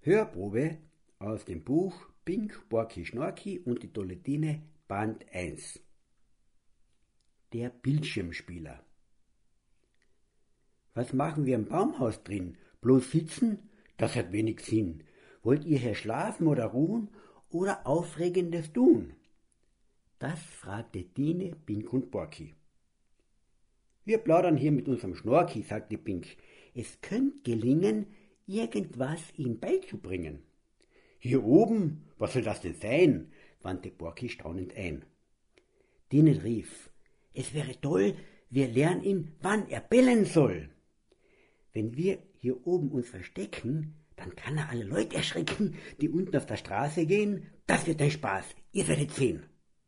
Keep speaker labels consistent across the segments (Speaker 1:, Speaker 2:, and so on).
Speaker 1: Hörprobe aus dem Buch Pink, Borki, Schnorki und die Tolledine, Band 1. Der Bildschirmspieler. Was machen wir im Baumhaus drin? Bloß sitzen? Das hat wenig Sinn. Wollt ihr hier schlafen oder ruhen oder Aufregendes tun? Das fragte Tine, Pink und Borki. Wir plaudern hier mit unserem Schnorki, sagte Pink. Es könnte gelingen, irgendwas ihm beizubringen. Hier oben? Was soll das denn sein? Wandte Borki staunend ein. Tine rief, es wäre toll, wir lernen ihn, wann er bellen soll. Wenn wir hier oben uns verstecken, dann kann er alle Leute erschrecken, die unten auf der Straße gehen. Das wird ein Spaß, ihr werdet sehen.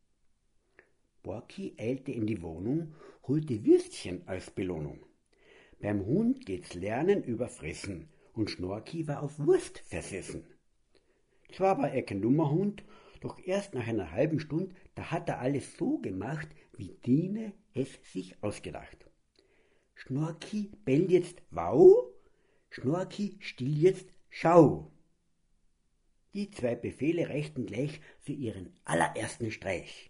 Speaker 1: Borki eilte in die Wohnung, holte Würstchen als Belohnung. Beim Hund geht's Lernen über Fressen, und Schnorki war auf Wurst versessen. Zwar war er kein dummer Hund, doch erst nach einer halben Stunde, da hat er alles so gemacht, wie Tine es sich ausgedacht. Schnorki bellt jetzt Wau, Schnorki still jetzt Schau. Die zwei Befehle reichten gleich für ihren allerersten Streich.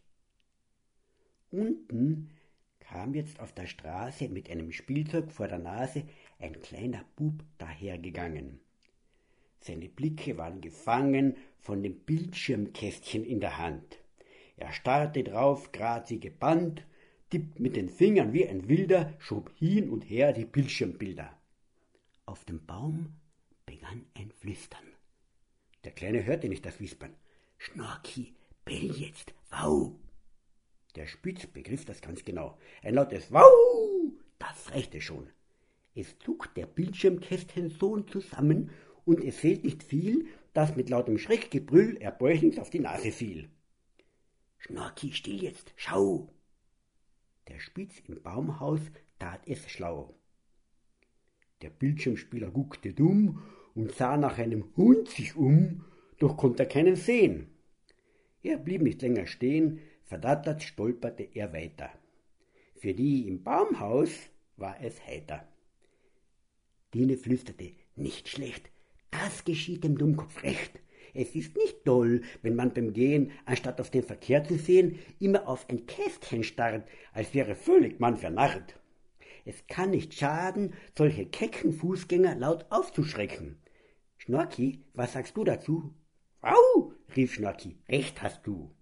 Speaker 1: Unten kam jetzt auf der Straße mit einem Spielzeug vor der Nase ein kleiner Bub dahergegangen. Seine Blicke waren gefangen von dem Bildschirmkästchen in der Hand. Er starrte drauf, grad wie gebannt, tippt mit den Fingern wie ein Wilder, schob hin und her die Bildschirmbilder. Auf dem Baum begann ein Flüstern. Der Kleine hörte nicht das Wispern. Schnorki, bell jetzt, Wau! Der Spitz begriff das ganz genau. Ein lautes Wau, das reichte schon. Es zuckt der Bildschirmkästchensohn zusammen und es fehlt nicht viel, dass mit lautem Schreckgebrüll er bäuchlings auf die Nase fiel. Schnorki, still jetzt, schau! Der Spitz im Baumhaus tat es schlau. Der Bildschirmspieler guckte dumm und sah nach einem Hund sich um, doch konnte er keinen sehen. Er blieb nicht länger stehen, verdattert stolperte er weiter. Für die im Baumhaus war es heiter. Tine flüsterte, nicht schlecht, das geschieht dem Dummkopf recht. Es ist nicht toll, wenn man beim Gehen, anstatt auf den Verkehr zu sehen, immer auf ein Kästchen starrt, als wäre völlig man vernarrt. Es kann nicht schaden, solche kecken Fußgänger laut aufzuschrecken. Schnorki, was sagst du dazu? Au, rief Schnorki, recht hast du.